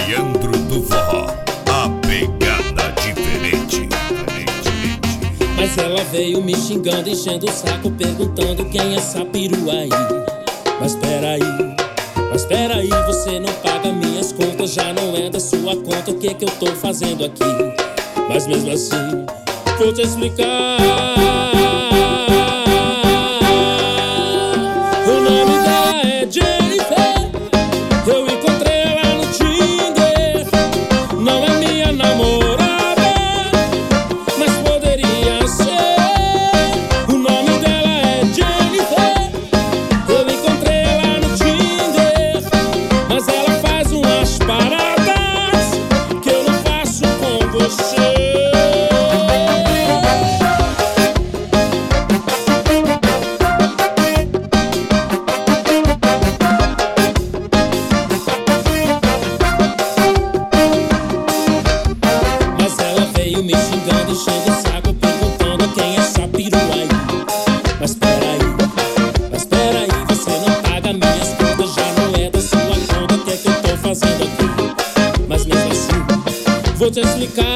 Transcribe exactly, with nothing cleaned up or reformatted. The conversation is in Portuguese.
Leandro do Forró, a pegada diferente. Mas ela veio me xingando, enchendo o saco, perguntando quem é essa perua aí. Mas peraí, mas peraí, você não paga minhas contas, já não é da sua conta, o que que eu tô fazendo aqui? Mas mesmo assim, vou te explicar. O nome dela é Jennifer, eu encontrei ela no Tinder. Não é minha namorada, mas poderia ser. O nome dela é Jennifer, eu encontrei ela no Tinder. Mas ela faz umas paradas que eu não faço com você. Me xingando, enchendo o saco, perguntando quem é essa perua aí. Mas peraí, mas peraí, você não paga minhas contas, já não é da sua conta, o que é que eu tô fazendo aqui? Mas mesmo assim, vou te explicar.